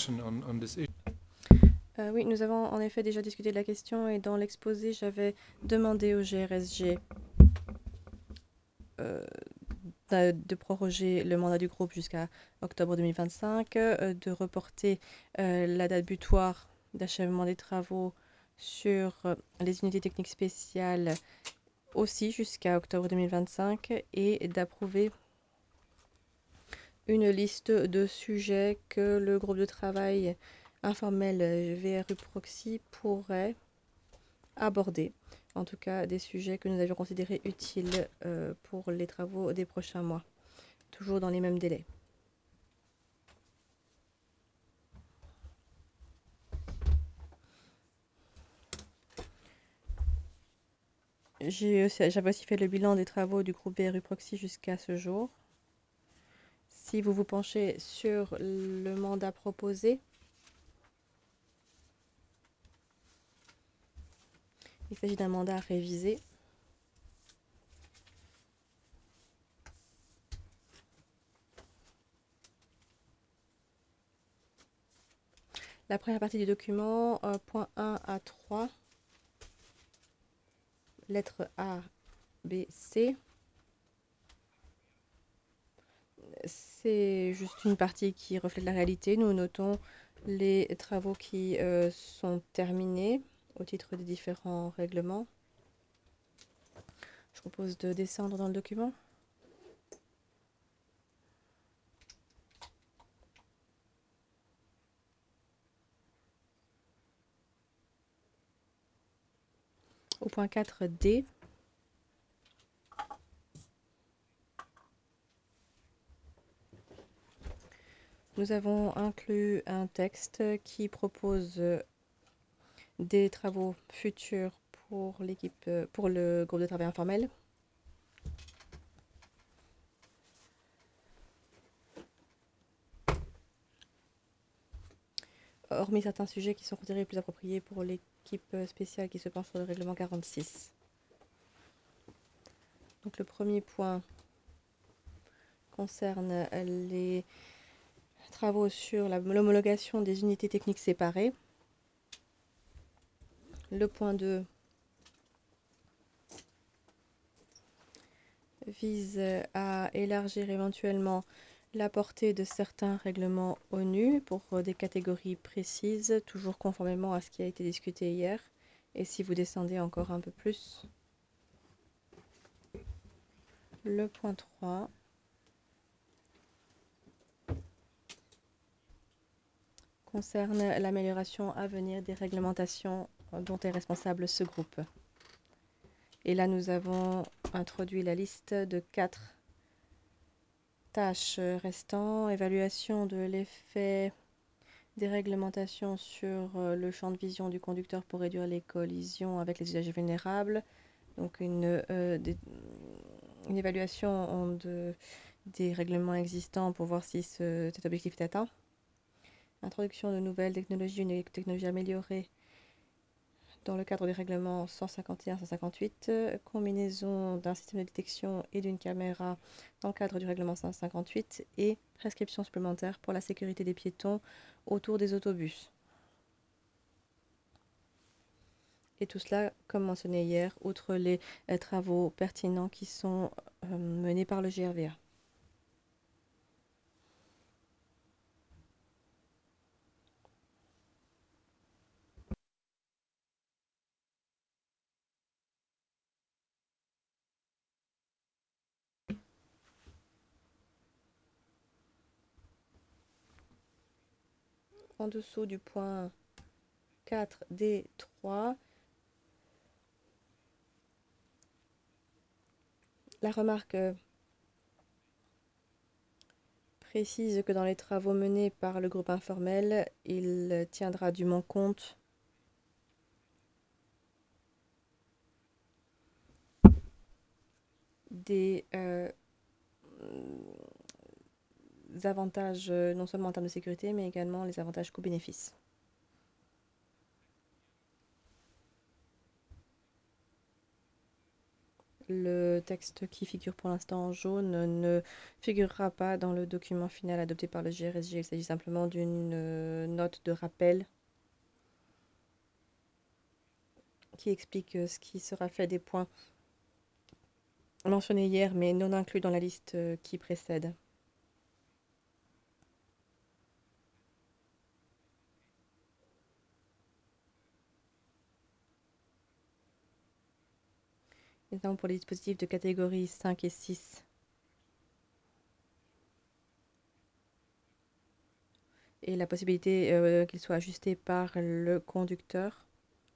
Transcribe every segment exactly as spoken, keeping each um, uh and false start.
discussion on, on this issue. Euh, oui, nous avons en effet déjà discuté de la question et dans l'exposé, j'avais demandé au G R S G euh, de, de proroger le mandat du groupe jusqu'à octobre deux mille vingt-cinq, euh, de reporter euh, la date butoir d'achèvement des travaux sur euh, les unités techniques spéciales aussi jusqu'à octobre deux mille vingt-cinq et d'approuver une liste de sujets que le groupe de travail informel V R U Proxy pourrait aborder. En tout cas, des sujets que nous avions considérés utiles euh, pour les travaux des prochains mois, toujours dans les mêmes délais. J'ai aussi, j'avais aussi fait le bilan des travaux du groupe V R U Proxy jusqu'à ce jour. Si vous vous penchez sur le mandat proposé, il s'agit d'un mandat révisé. La première partie du document, euh, point un à trois, lettres A, B, C. C'est juste une partie qui reflète la réalité. Nous notons les travaux qui euh, sont terminés au titre des différents règlements. Je propose de descendre dans le document. Au point quatre D, nous avons inclus un texte qui propose des travaux futurs pour l'équipe, pour le groupe de travail informel. Hormis certains sujets qui sont considérés plus appropriés pour l'équipe spéciale qui se penche sur le règlement quarante-six. Donc le premier point concerne les travaux sur l'homologation des unités techniques séparées. Le point deux vise à élargir éventuellement la portée de certains règlements ONU pour des catégories précises, toujours conformément à ce qui a été discuté hier. Et si vous descendez encore un peu plus, le point trois concerne l'amélioration à venir des réglementations dont est responsable ce groupe. Et là, nous avons introduit la liste de quatre tâches restantes. Évaluation de l'effet des réglementations sur le champ de vision du conducteur pour réduire les collisions avec les usagers vulnérables. Donc une, euh, des, une évaluation de, des règlements existants pour voir si ce, cet objectif est atteint. Introduction de nouvelles technologies, une technologie améliorée dans le cadre des règlements cent cinquante et un cent cinquante-huit, combinaison d'un système de détection et d'une caméra dans le cadre du règlement cent cinquante-huit et prescription supplémentaire pour la sécurité des piétons autour des autobus. Et tout cela, comme mentionné hier, outre les euh, travaux pertinents qui sont euh, menés par le G R V A. En dessous du point quatre D trois, la remarque précise que dans les travaux menés par le groupe informel, il tiendra dûment compte des euh, avantages non seulement en termes de sécurité, mais également les avantages coût-bénéfice. Le texte qui figure pour l'instant en jaune ne figurera pas dans le document final adopté par le G R S G. Il s'agit simplement d'une euh, note de rappel qui explique euh, ce qui sera fait des points mentionnés hier mais non inclus dans la liste euh, qui précède. Notamment pour les dispositifs de catégorie cinq et six. Et la possibilité euh, qu'ils soient ajustés par le conducteur.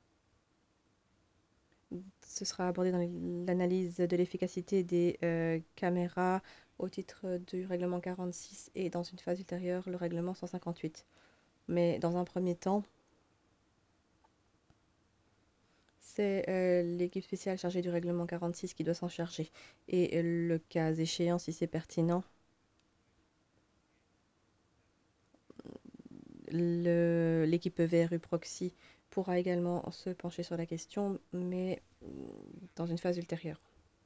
Ce sera abordé dans l'analyse de l'efficacité des euh, caméras au titre du règlement quarante-six et dans une phase ultérieure, le règlement cent cinquante-huit. Mais dans un premier temps, c'est euh, l'équipe spéciale chargée du règlement quarante-six qui doit s'en charger. Et euh, le cas échéant, si c'est pertinent, le- l'équipe V R U Proxy pourra également se pencher sur la question, mais mm, dans une phase ultérieure.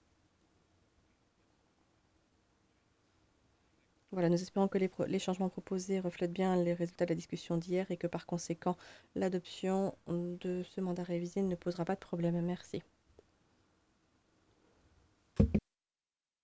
Voilà, nous espérons que les, pro- les changements proposés reflètent bien les résultats de la discussion d'hier et que par conséquent, l'adoption de ce mandat révisé ne posera pas de problème. Merci.